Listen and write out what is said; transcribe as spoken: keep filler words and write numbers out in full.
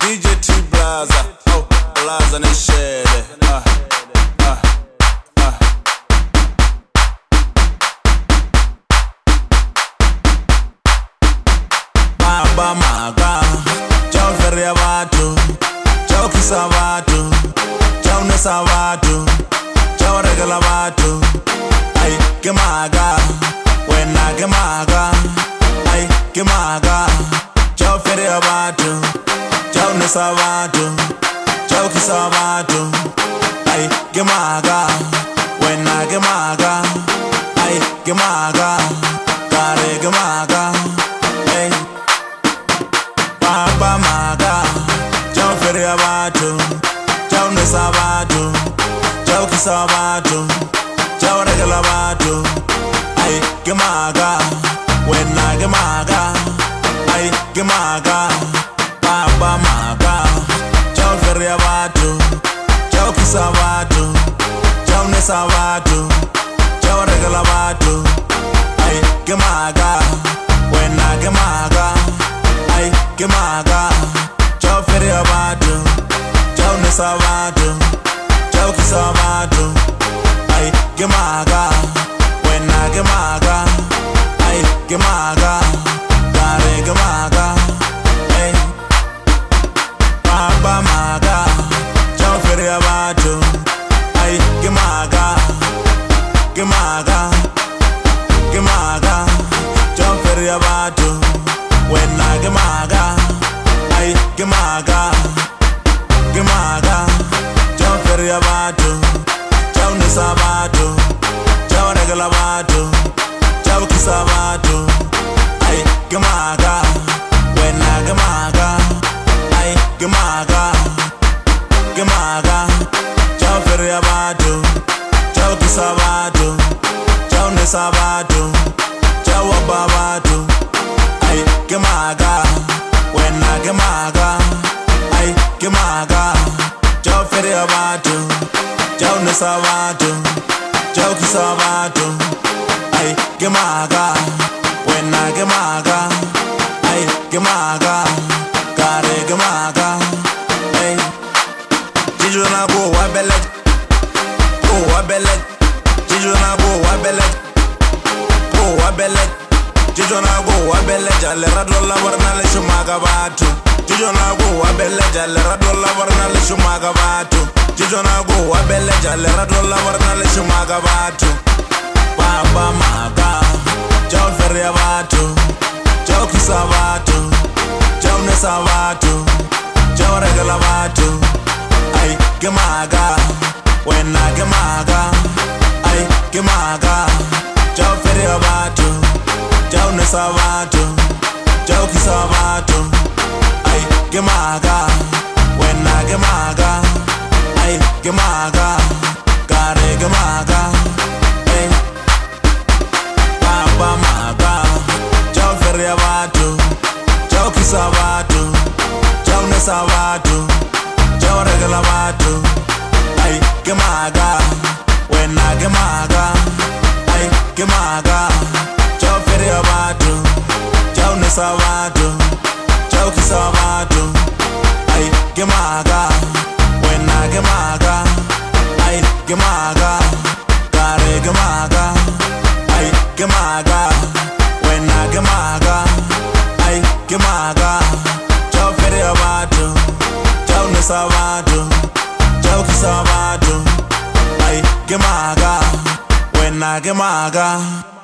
D J T Blaza, oh, Blaza Nishele, ah, ah, ah. Baba maga, ciao feria vatu, ciao kisa vatu, ciao nesa vatu, ciao regala vatu, ay, que maga, buena que maga, ay, que maga, ciao feria vatu. Ciao nesa vatu, ciao kisa vatu, ay, que maga, buena que maga, ay, que maga, care que maga, ay, baba maga, ciao feria vatu, ciao nesa vatu, ciao kisa vatu, ciao regala vatu, ay, que maga, buena que maga, ay, que maga. Baba maga, ciao feria vatu, ciao kisa vatu, ciao nesa vatu, ciao regala vatu, ay, que maga, buena que maga, ay, que maga, ciao feria vatu, ciao nesa vatu, ciao kisa vatu, ay, que maga, buena que maga, ay, que maga, care que maga. Baba maga, ciao feria vatu, ay, que maga, que maga, que maga, ciao feria vatu, buena que maga, ay, que maga, que maga, ciao feria vatu, ciao nesa vatu, ciao regala vatu, ciao kisa vatu, ay, que maga, buena que maga. Que maga, que maga, ciao feria vatu, ciao kisa vatu, ciao nesa vatu, ciao abba vatu, ay, que maga, buena que maga, ay, que maga, ciao feria vatu, ciao nesa vatu, ciao kisa vatu, ay, que maga, buena que maga, ay, que maga. Care que maga, hey. Jijo na go wa belet, go wa belet. Jijo na go wa belet, go wa belet. Jijo na go wa belet. Jalle radlo la warna le shumaga batu. Jijo na go wa belet. Jalle radlo la warna le shumaga batu. Jijo na go wa belet. Jalle radlo la warna le shumaga batu. Baba maga, ciao feria vatu, ciao kisa vatu. Ciao nesa vatu, ciao regala vatu, ay, que maga, buena que maga, ay, que maga, ciao feria vatu, ciao nesa vatu, ciao kisa vatu, ay, que maga, buena que maga, ay, que maga, care que maga, ay, baba maga, ciao feria vatu. Ciao kisa vatu, ciao nesa vatu, ciao regala vatu, ay, que maga, buena que maga, ay, que maga, ciao feria vatu, ciao nesa vatu, ciao kisa vatu, ay, que maga, buena que maga, ay, que maga, care que maga, ay, que maga, buena que maga. Ay, que maga, ciao feria vatu, ciao nesa vatu, ciao kisa vatu, ay, que maga, buena que maga.